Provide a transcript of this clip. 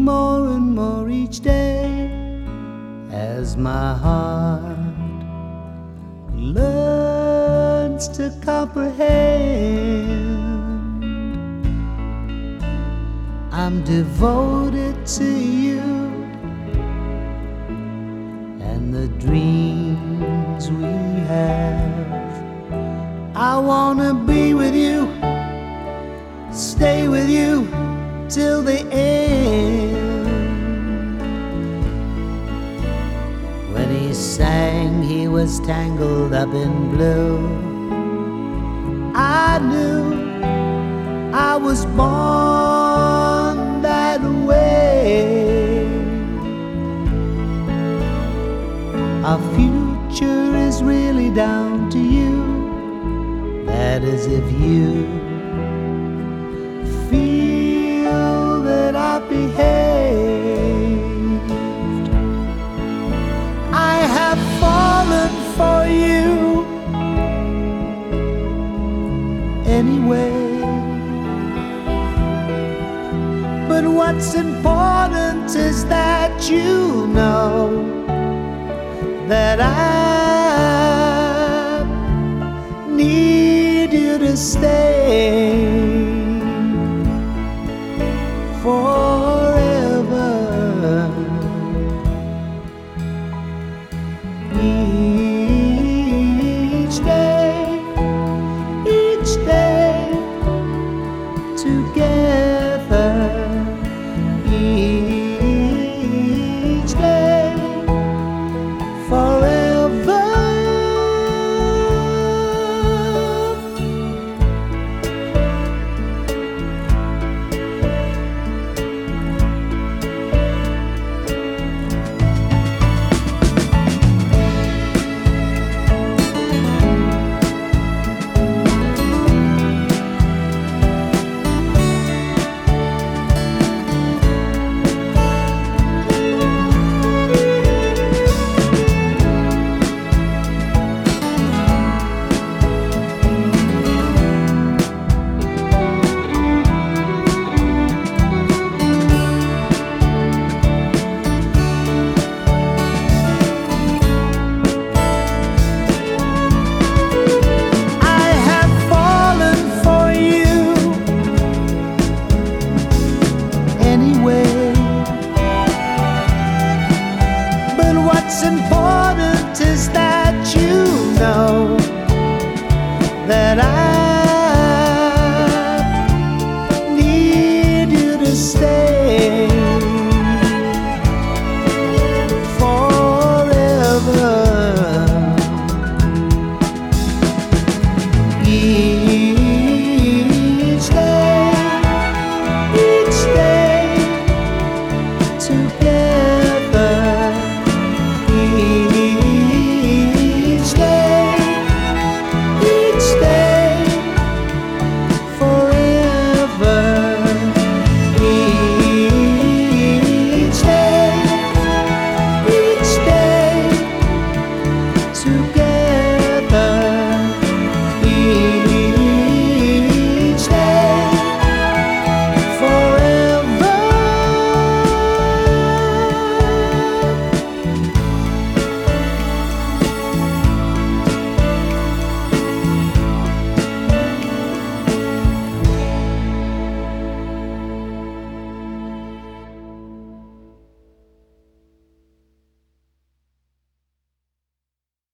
more and more each day as my heart learns to comprehend. I'm devoted to you and the dreams we have. I wanna be with you, stay with you till the end. When he sang, he was tangled up in blue. I knew I was born that way. Our future is really down to you. That is, if you feel that I've behaved. I have fallen for you anyway. But what's important is that you know that I need you to stay forever. Each day together. Each day forever. But what's important is that you know